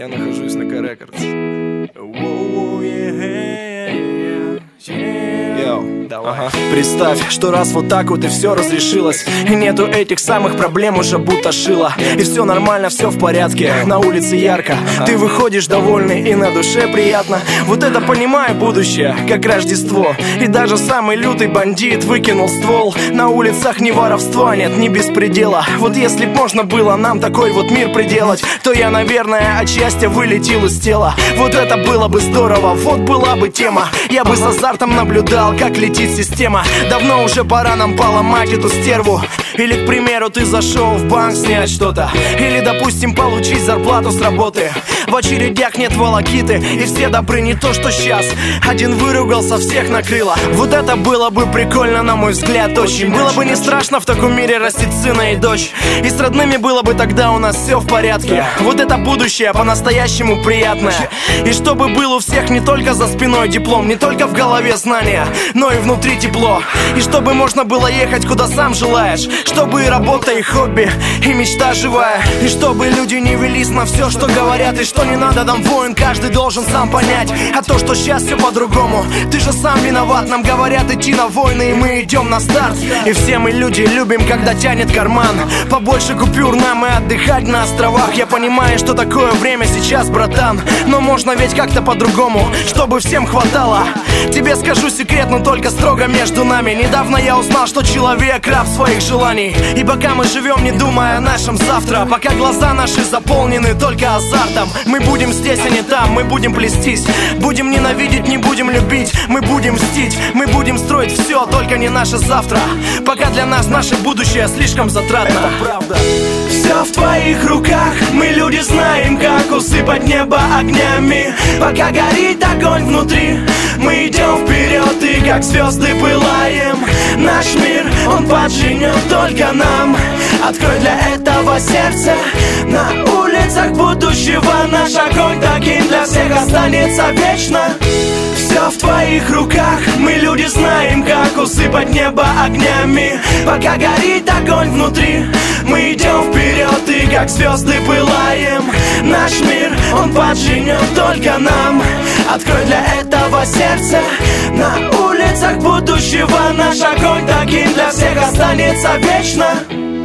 я нахожусь на К-Рекордс. Ага. Представь, что раз вот так вот и все разрешилось, и нету этих самых проблем уже будто шило, и все нормально, все в порядке, на улице ярко, ты выходишь довольный и на душе приятно. Вот это понимаю будущее, как Рождество. И даже самый лютый бандит выкинул ствол. На улицах ни воровства нет, ни беспредела. Вот если б можно было нам такой вот мир приделать, то я, наверное, от счастья вылетел из тела. Вот это было бы здорово, вот была бы тема. Я бы с азартом наблюдал, как летит система. Давно уже пора нам поломать эту стерву. Или, к примеру, ты зашел в банк снять что-то, или, допустим, получить зарплату с работы. В очередях нет волокиты, и все добры, не то что сейчас. Один выругался, всех накрыло. Вот это было бы прикольно, на мой взгляд, очень. Было бы не страшно в таком мире растить сына и дочь. И с родными было бы тогда у нас все в порядке. Вот это будущее по-настоящему приятное. И чтобы был у всех не только за спиной диплом, не только в голове знания, но и внутри тепло. И чтобы можно было ехать куда сам желаешь. Чтобы и работа, и хобби, и мечта живая. И чтобы люди не велись на все, что говорят. И что не надо нам войн, каждый должен сам понять. А то, что сейчас все по-другому, ты же сам виноват. Нам говорят идти на войны, и мы идем на старт. И все мы люди любим, когда тянет карман. Побольше купюр нам и отдыхать на островах. Я понимаю, что такое время сейчас, братан, но можно ведь как-то по-другому, чтобы всем хватало. Тебе скажу секрет, но только строго между нами. Недавно я узнал, что человек раб своих желаний. И пока мы живем, не думая о нашем завтра, пока глаза наши заполнены только азартом, мы будем здесь, а не там, мы будем плестись. Будем ненавидеть, не будем любить. Мы будем мстить, мы будем строить все, только не наше завтра. Пока для нас наше будущее слишком затратно. Это правда. Все в твоих руках, мы люди знаем, как усыпать небо огнями. Пока горит огонь внутри, мы идем вперед и как звезды пылаем. Наш мир, он подженет только нам. Открой для этого сердце. На улицах будущего наш огонь таким для всех останется вечно. Все в твоих руках, мы люди знаем, как усыпать небо огнями. Пока горит огонь внутри, мы идем вперед и как звезды пылаем. Наш мир, он подженет только нам. Открой для этого сердце. На улицах будущего наш огонь таким для всех останется вечно.